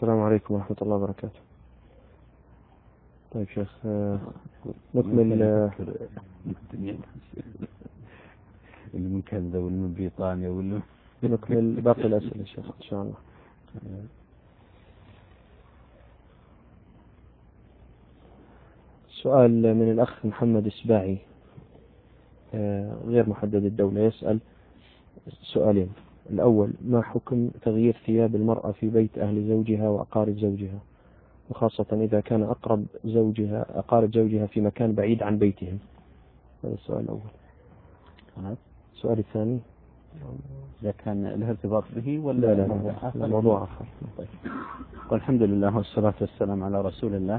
السلام عليكم ورحمة الله وبركاته. طيب شيخ، نكمل اللي من كندا واللي من بريطانيا واللي نكمل باقي الأسئلة شيخ إن شاء الله. سؤال من الأخ محمد السباعي غير محدد الدولة، يسأل سؤالين. الأول: ما حكم تغيير ثياب المرأة في بيت أهل زوجها وأقارب زوجها، وخاصة إذا كان أقارب زوجها في مكان بعيد عن بيتهم؟ هذا السؤال الأول. السؤال الثاني: إذا كان له ارتباط به ولا لا موضوع آخر. طيب. والحمد لله والصلاة والسلام على رسول الله.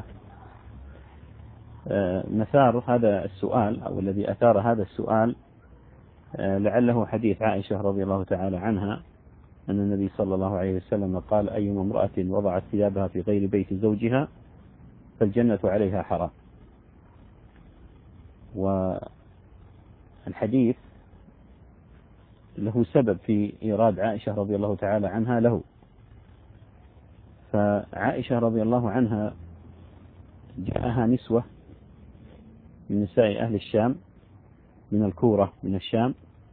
مثار هذا السؤال أو الذي أثار هذا السؤال لعله حديث عائشة رضي الله تعالى عنها أن النبي صلى الله عليه وسلم قال: أي امرأة وضعت ثيابها في غير بيت زوجها فالجنة عليها حرام. والحديث له سبب في إيراد عائشة رضي الله تعالى عنها له. فعائشة رضي الله عنها جاءها نسوة من نساء أهل الشام من الكورة من الشام،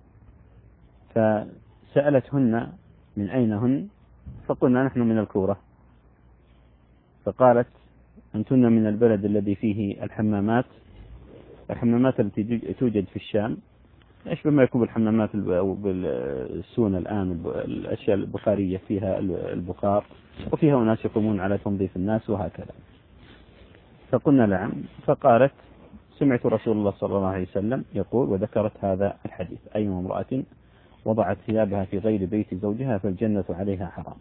فسألتهن من أين هن، فقلنا نحن من الكورة. فقالت: أنتن من البلد الذي فيه الحمامات التي توجد في الشام، أشبه ما يكون بالحمامات أو بالسون الآن، الأشياء البخارية فيها البخار، وفيها أناس يقومون على تنظيف الناس وهكذا. فقلنا نعم. فقالت: سمعت رسول الله صلى الله عليه وسلم يقول، وذكرت هذا الحديث: أي امرأة وضعت ثيابها في غير بيت زوجها فالجنة عليها حرام.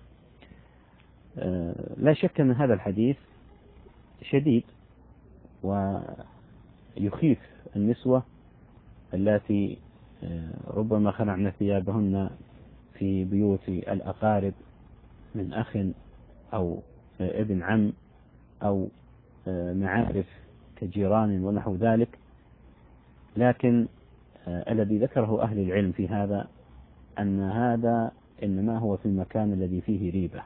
لا شك أن هذا الحديث شديد ويخيف النسوة التي ربما خلعن ثيابهن في بيوت الأقارب من أخ أو ابن عم أو معارف كجيران ونحو ذلك. لكن الذي ذكره أهل العلم في هذا أن هذا إنما هو في المكان الذي فيه ريبة.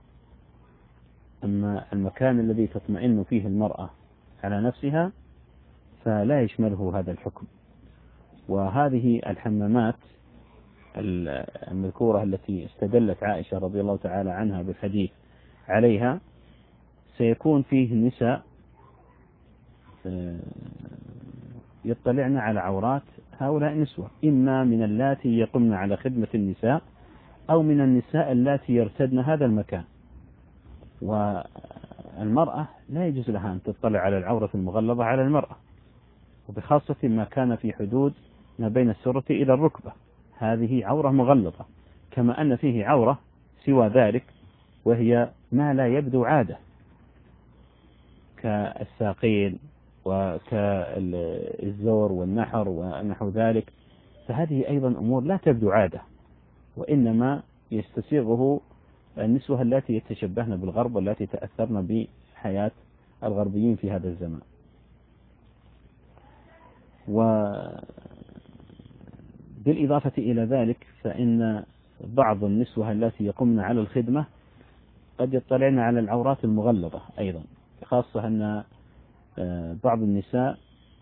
أما المكان الذي تطمئن فيه المرأة على نفسها فلا يشمله هذا الحكم. وهذه الحمامات المذكورة التي استدلت عائشة رضي الله تعالى عنها بالحديث عليها سيكون فيه النساء يطلعن على عورات هؤلاء النسوة، إما من اللاتي يقمن على خدمة النساء أو من النساء اللاتي يرتدن هذا المكان. والمرأة لا يجوز لها أن تطلع على العورة المغلظة على المرأة، وبخاصة ما كان في حدود ما بين السرة إلى الركبة، هذه عورة مغلظة. كما أن فيه عورة سوى ذلك وهي ما لا يبدو عادة كالساقين وكالزور والنحر ونحو ذلك، فهذه أيضا أمور لا تبدو عادة، وإنما يستسيغه النسوة التي يتشبهن بالغرب والتي تأثرن بحياة الغربيين في هذا الزمان. وبالإضافة إلى ذلك فإن بعض النسوة التي يقمن على الخدمة قد يطلعن على العورات المغلظة أيضا، خاصة أن بعض النساء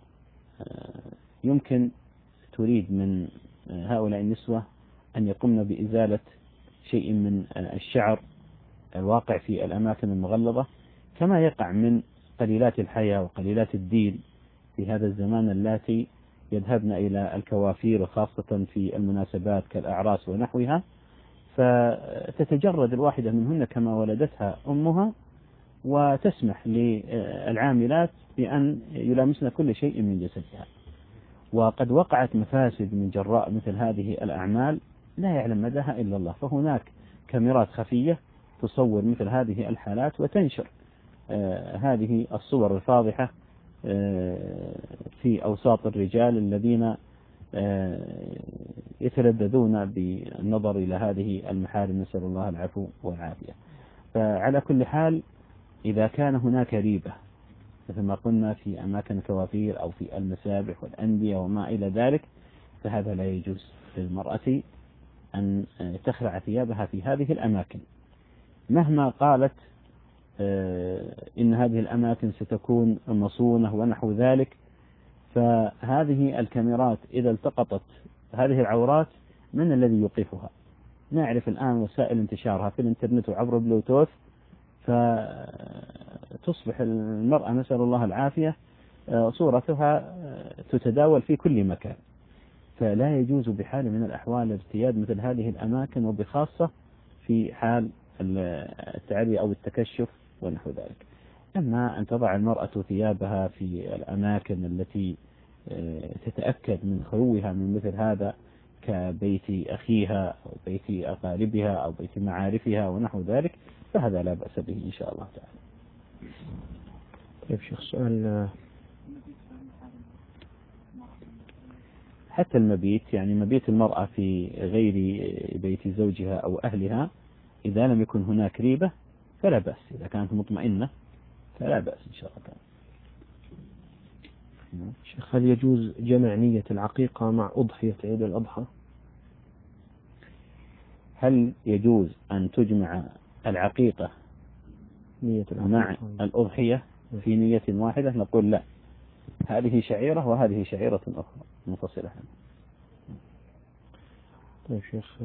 يمكن تريد من هؤلاء النسوة أن يقمن بإزالة شيء من الشعر الواقع في الأماكن المغلظة، كما يقع من قليلات الحياة وقليلات الدين في هذا الزمان اللاتي يذهبن إلى الكوافير وخاصة في المناسبات كالأعراس ونحوها، فتتجرد الواحدة منهن كما ولدتها أمها، وتسمح للعاملات بأن يلامسن كل شيء من جسدها. وقد وقعت مفاسد من جراء مثل هذه الأعمال لا يعلم مداها إلا الله. فهناك كاميرات خفية تصور مثل هذه الحالات وتنشر هذه الصور الفاضحة في أوساط الرجال الذين يتلذذون بالنظر إلى هذه المحارم، نسأل الله العفو والعافية. فعلى كل حال إذا كان هناك ريبة مثل ما قلنا في أماكن الكوافير أو في المسابح والأندية وما إلى ذلك، فهذا لا يجوز للمرأة أن تخلع ثيابها في هذه الأماكن، مهما قالت إن هذه الأماكن ستكون مصونة ونحو ذلك. فهذه الكاميرات إذا التقطت هذه العورات من الذي يوقفها؟ نعرف الآن وسائل انتشارها في الإنترنت وعبر بلوتوث، فتصبح المرأة نسأل الله العافية صورتها تتداول في كل مكان. فلا يجوز بحال من الأحوال ارتياد مثل هذه الأماكن، وبخاصة في حال التعري أو التكشف ونحو ذلك. أما أن تضع المرأة ثيابها في الأماكن التي تتأكد من خلوها من مثل هذا كبيت أخيها أو بيت أقاربها أو بيت معارفها ونحو ذلك، فهذا لا بأس به إن شاء الله تعالى. طيب شيخ، سؤال حتى المبيت، يعني مبيت المرأة في غير بيت زوجها أو أهلها إذا لم يكن هناك ريبة فلا بأس، إذا كانت مطمئنة فلا بأس إن شاء الله تعالى. شيخ، هل يجوز جمع نية العقيقة مع أضحية عيد الأضحى؟ هل يجوز أن تجمع العقيقة نية مع الأضحية في نية واحدة؟ نقول لا، هذه شعيرة وهذه شعيرة أخرى منفصلة. طيب شيخ،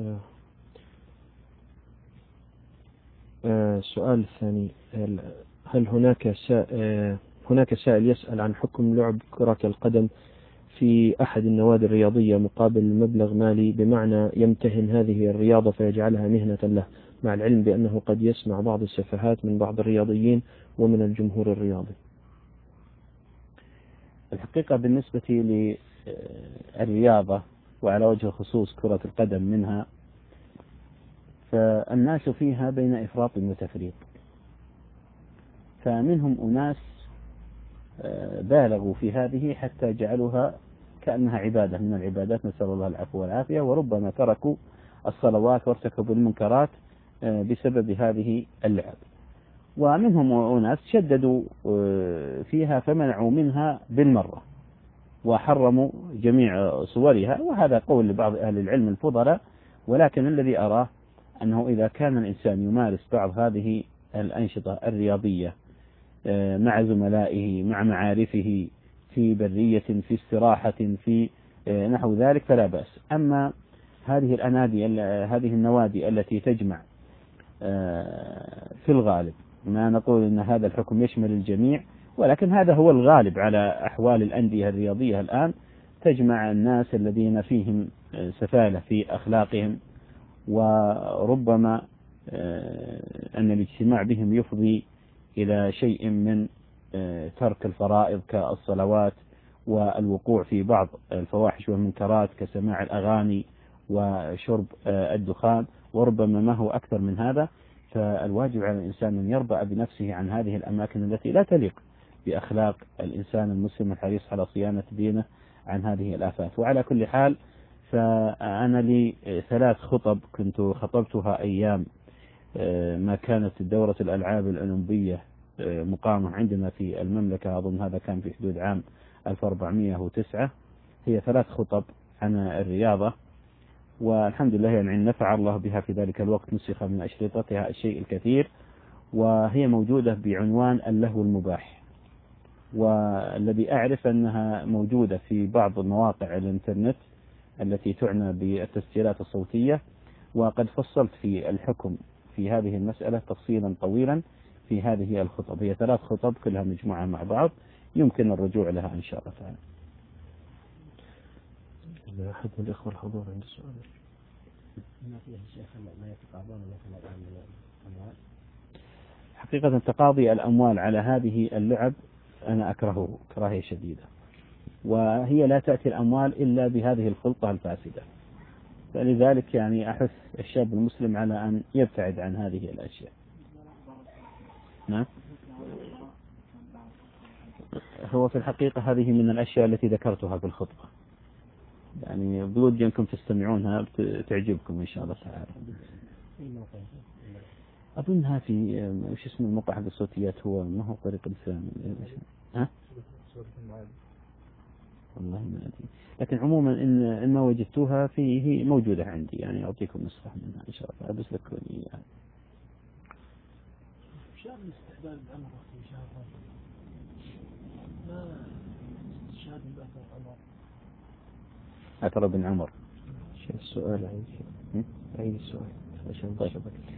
السؤال الثاني، هل هناك سائل يسأل عن حكم لعب كرة القدم في أحد النوادي الرياضية مقابل مبلغ مالي، بمعنى يمتهن هذه الرياضة فيجعلها مهنة له، مع العلم بأنه قد يسمع بعض السفهات من بعض الرياضيين ومن الجمهور الرياضي؟ الحقيقة بالنسبة للرياضة وعلى وجه الخصوص كرة القدم منها، فالناس فيها بين إفراط وتفريط. فمنهم أناس بالغوا في هذه حتى جعلوها كأنها عبادة من العبادات، نسأل الله العفو والعافية، وربما تركوا الصلوات وارتكبوا المنكرات بسبب هذه اللعب. ومنهم أناس شددوا فيها فمنعوا منها بالمرة وحرموا جميع صورها، وهذا قول لبعض أهل العلم الفضلاء. ولكن الذي أراه أنه إذا كان الإنسان يمارس بعض هذه الأنشطة الرياضية مع زملائه مع معارفه في برية في استراحة في نحو ذلك فلا بأس. أما هذه النوادي التي تجمع في الغالب، ما نقول أن هذا الحكم يشمل الجميع، ولكن هذا هو الغالب على أحوال الأندية الرياضية الآن، تجمع الناس الذين فيهم سفالة في أخلاقهم، وربما أن الاجتماع بهم يفضي إلى شيء من ترك الفرائض كالصلوات والوقوع في بعض الفواحش والمنكرات كسماع الأغاني وشرب الدخان، وربما ما هو أكثر من هذا. فالواجب على الإنسان أن يربأ بنفسه عن هذه الأماكن التي لا تليق بأخلاق الإنسان المسلم الحريص على صيانة دينه عن هذه الآفات. وعلى كل حال، فأنا لي 3 خطب كنت خطبتها أيام ما كانت دورة الألعاب الأولمبية مقامة عندنا في المملكة، أظن هذا كان في حدود عام 1409. هي 3 خطب عن الرياضة، والحمد لله يعني نفع الله بها في ذلك الوقت، نسخ من أشرطتها الشيء الكثير، وهي موجودة بعنوان اللهو المباح. والذي أعرف أنها موجودة في بعض مواقع الإنترنت التي تعنى بالتسجيلات الصوتية، وقد فصلت في الحكم في هذه المسألة تفصيلا طويلا في هذه الخطب. هي 3 خطب كلها مجموعة مع بعض، يمكن الرجوع لها إن شاء الله تعالى. أحد من الإخوة الحضور عند السؤال. ما فيه الشيخ ما يتقاضون مثلا الآن من الأموال؟ حقيقة تقاضي الأموال على هذه اللعب أنا أكرهه كراهية شديدة، وهي لا تأتي الأموال إلا بهذه الخلطة الفاسدة. فلذلك يعني أحث الشاب المسلم على أن يبتعد عن هذه الأشياء. نعم، هو في الحقيقة هذه من الأشياء التي ذكرتها في الخطبة، يعني بودي أنكم تستمعونها تعجبكم إن شاء الله تعالى. أظنها في وش اسم الموقع حق الصوتيات، هو ما هو طريق الإسلام والله ما أدري، لكن عموما إن ما وجدتوها فيه موجودة عندي، يعني أعطيكم نسخة منها إن شاء الله، بس لكم إياها. شان الاستحباب العمر في شهر رمضان ما استشهاد من أثر عمر أثر ابن عمر. شو السؤال عيد السؤال عشان طيب.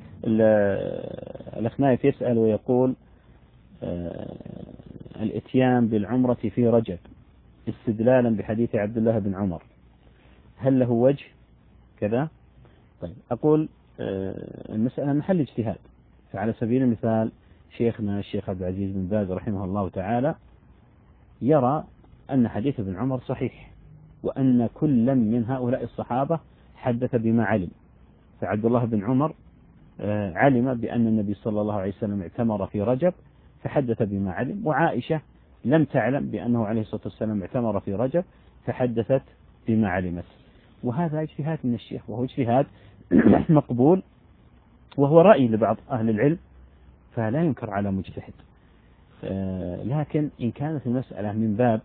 الأخ نايف يسأل ويقول الإتيان بالعمرة في رجب استدلالا بحديث عبد الله بن عمر هل له وجه كذا؟ طيب أقول المسألة محل اجتهاد. فعلى سبيل المثال شيخنا الشيخ عبد العزيز بن باز رحمه الله تعالى يرى أن حديث ابن عمر صحيح وأن كل من هؤلاء الصحابة حدث بما علم. فعبد الله بن عمر علم بأن النبي صلى الله عليه وسلم اعتمر في رجب فحدث بما علم، وعائشة لم تعلم بأنه عليه الصلاة والسلام اعتمر في رجب فحدثت بما علمت. وهذا اجتهاد من الشيخ وهو اجتهاد مقبول وهو رأي لبعض أهل العلم فلا ينكر على مجتهد. لكن إن كانت المسألة من باب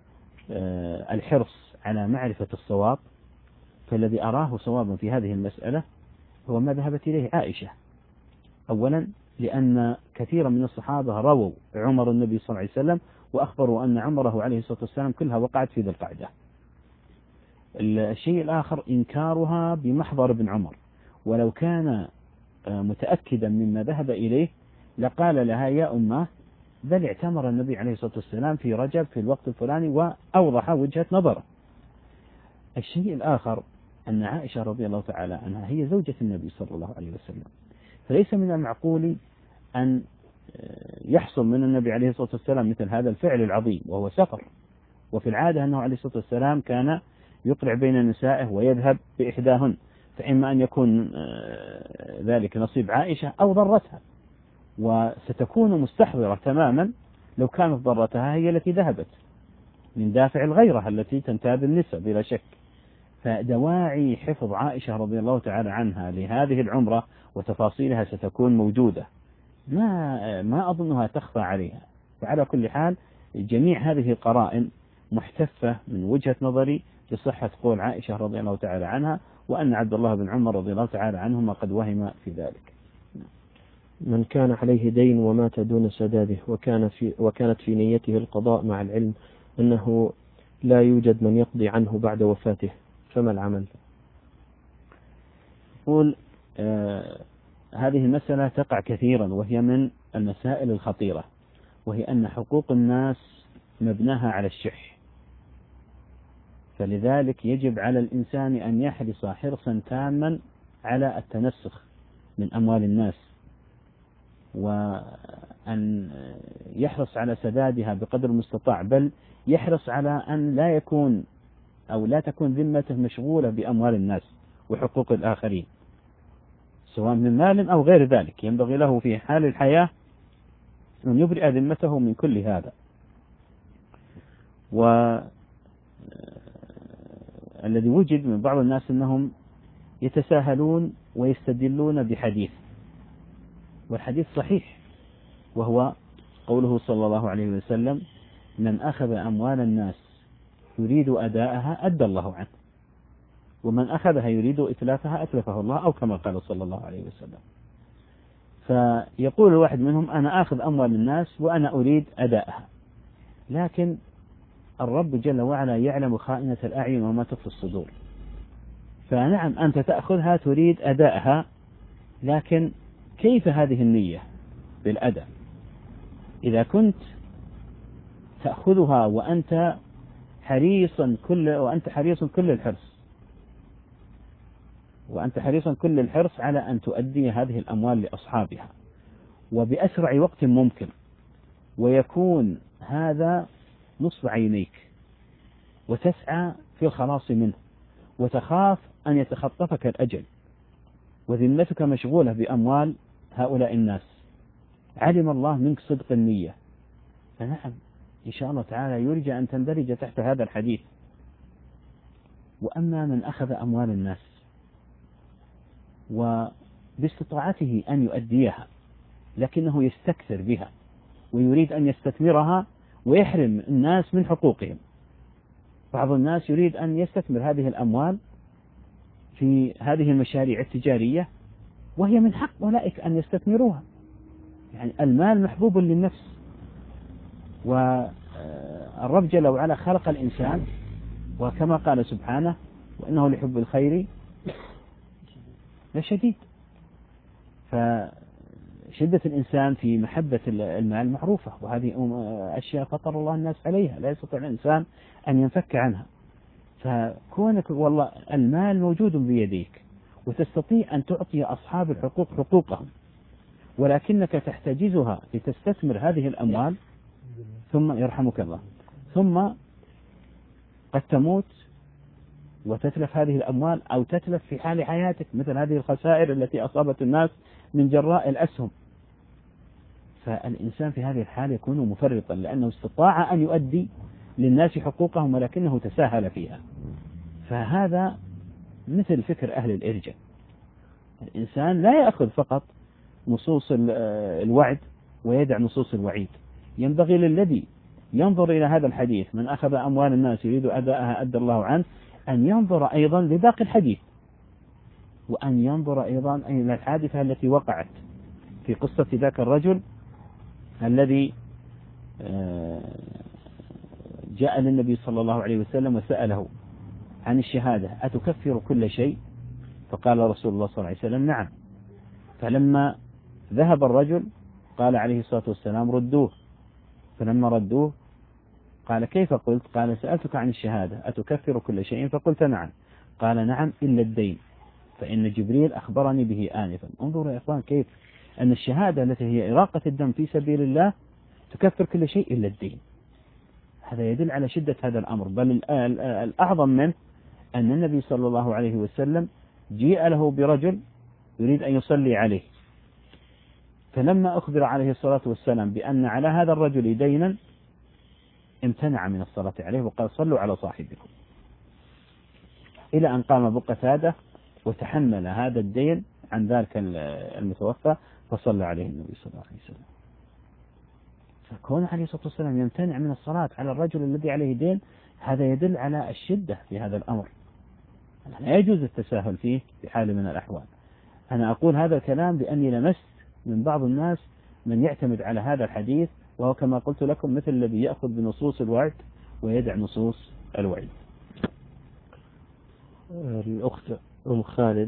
الحرص على معرفة الصواب فالذي أراه صوابا في هذه المسألة هو ما ذهبت إليه عائشة. أولا لأن كثيرا من الصحابة رووا عمر النبي صلى الله عليه وسلم وأخبروا أن عمره عليه الصلاة والسلام كلها وقعت في ذي القعدة. الشيء الآخر إنكارها بمحضر ابن عمر، ولو كان متأكدا مما ذهب إليه لقال لها يا أمه بل اعتمر النبي عليه الصلاة والسلام في رجب في الوقت الفلاني وأوضح وجهة نظره. الشيء الآخر أن عائشة رضي الله تعالى عنها هي زوجة النبي صلى الله عليه وسلم، فليس من المعقول أن يحصل من النبي عليه الصلاة والسلام مثل هذا الفعل العظيم وهو سفر. وفي العادة أنه عليه الصلاة والسلام كان يقرع بين نسائه ويذهب بإحداهن، فإما أن يكون ذلك نصيب عائشة أو ضرتها، وستكون مستحضرة تماما لو كانت ضرتها هي التي ذهبت من دافع الغيرة التي تنتاب النساء بلا شك. فدواعي حفظ عائشة رضي الله تعالى عنها لهذه العمرة وتفاصيلها ستكون موجودة، ما أظنها تخفى عليها. فعلى كل حال جميع هذه القرائن محتفة من وجهة نظري بصحة قول عائشة رضي الله تعالى عنها، وأن عبد الله بن عمر رضي الله تعالى عنهما قد وهم في ذلك. من كان عليه دين ومات دون سداده وكانت في نيته القضاء مع العلم أنه لا يوجد من يقضي عنه بعد وفاته فما العمل؟ يقول هذه المسألة تقع كثيرا وهي من المسائل الخطيرة، وهي أن حقوق الناس مبناها على الشح، فلذلك يجب على الإنسان أن يحرص حرصا تاما على التنسخ من أموال الناس، وأن يحرص على سدادها بقدر المستطاع، بل يحرص على أن لا تكون ذمته مشغولة بأموال الناس وحقوق الآخرين سواء من مال أو غير ذلك. ينبغي له في حال الحياة أن يبرئ ذمته من كل هذا. والذي وجد من بعض الناس أنهم يتساهلون ويستدلون بحديث، والحديث صحيح، وهو قوله صلى الله عليه وسلم من أخذ أموال الناس يريد أداءها أدى الله عنه، ومن أخذها يريد إتلافها أتلفه الله، أو كما قال صلى الله عليه وسلم. فيقول الواحد منهم أنا أخذ أموال الناس وأنا أريد أداءها، لكن الرب جل وعلا يعلم خائنة الأعين وما تخفي الصدور. فنعم أنت تأخذها تريد أداءها، لكن كيف هذه النية بالأداء؟ إذا كنت تأخذها وأنت حريص كل الحرص على أن تؤدي هذه الأموال لأصحابها وبأسرع وقت ممكن، ويكون هذا نصب عينيك وتسعى في الخلاص منه وتخاف أن يتخطفك الأجل وذمتك مشغولة بأموال هؤلاء الناس، علم الله منك صدق النية، فنعم إن شاء الله تعالى يرجى أن تندرج تحت هذا الحديث. وأما من أخذ أموال الناس وباستطاعته أن يؤديها لكنه يستكثر بها ويريد أن يستثمرها ويحرم الناس من حقوقهم، بعض الناس يريد أن يستثمر هذه الأموال في هذه المشاريع التجارية وهي من حق أولئك أن يستثمروها، يعني المال محبوب للنفس، والرب جل وعلا خلق الإنسان، وكما قال سبحانه وإنه لحب الخير لشديد. فشدة الإنسان في محبة المال معروفة، وهذه أشياء فطر الله الناس عليها، لا يستطيع الإنسان أن ينفك عنها. فكونك والله المال موجود بيديك وتستطيع أن تعطي أصحاب الحقوق حقوقهم، ولكنك تحتجزها لتستثمر هذه الأموال، ثم يرحمك الله، ثم قد تموت وتتلف هذه الأموال، أو تتلف في حال حياتك، مثل هذه الخسائر التي أصابت الناس من جراء الأسهم. فالإنسان في هذه الحال يكون مفرطا، لأنه استطاع أن يؤدي للناس حقوقهم ولكنه تساهل فيها. فهذا مثل فكر أهل الإرجاء، الإنسان لا يأخذ فقط نصوص الوعد ويدع نصوص الوعيد. ينبغي للذي ينظر إلى هذا الحديث من أخذ أموال الناس يريد أداءها أدى الله عنه، أن ينظر أيضا لباقي الحديث، وأن ينظر أيضا إلى الحادثة التي وقعت في قصة ذاك الرجل الذي جاء للنبي صلى الله عليه وسلم وسأله عن الشهادة: أتكفر كل شيء؟ فقال رسول الله صلى الله عليه وسلم: نعم. فلما ذهب الرجل قال عليه الصلاة والسلام: ردوه. فلما ردوه قال: كيف قلت؟ قال: سألتك عن الشهادة أتكفر كل شيء؟ فقلت نعم. قال: نعم إلا الدين، فإن جبريل أخبرني به آنفا. انظروا يا إخوان كيف أن الشهادة التي هي إراقة الدم في سبيل الله تكفر كل شيء إلا الدين. هذا يدل على شدة هذا الأمر. بل الأعظم منه أن النبي صلى الله عليه وسلم جيء له برجل يريد أن يصلي عليه، فلما أخبر عليه الصلاة والسلام بأن على هذا الرجل دينا امتنع من الصلاة عليه وقال: صلوا على صاحبكم، إلى أن قام أبو قتادة وتحمل هذا الدين عن ذلك المتوفى فصلى عليه النبي صلى الله عليه وسلم. فكون عليه الصلاة والسلام يمتنع من الصلاة على الرجل الذي عليه دين، هذا يدل على الشدة في هذا الأمر، لا يجوز التساهل فيه في حال من الأحوال. أنا أقول هذا الكلام لأني لمست من بعض الناس من يعتمد على هذا الحديث، وهو كما قلت لكم مثل الذي يأخذ بنصوص الوعد ويدع نصوص الوعيد. الأخت أم خالد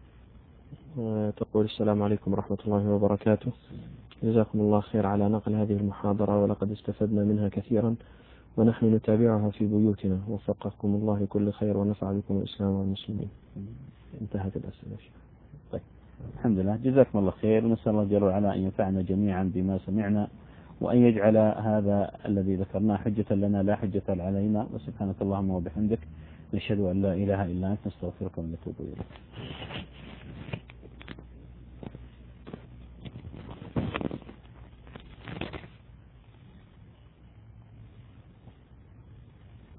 تقول: السلام عليكم ورحمة الله وبركاته، جزاكم الله خير على نقل هذه المحاضرة، ولقد استفدنا منها كثيرا ونحن نتابعها في بيوتنا، وفقكم الله كل خير ونفع بكم الإسلام والمسلمين. انتهت الأسئلة. طيب، الحمد لله، جزاكم الله خير، ونسأل الله جل وعلا أن ينفعنا جميعا بما سمعنا، وأن يجعل هذا الذي ذكرناه حجة لنا لا حجة علينا. وسبحانك اللهم وبحمدك، نشهد أن لا إله إلا أنت، نستغفرك ونتوب إليك.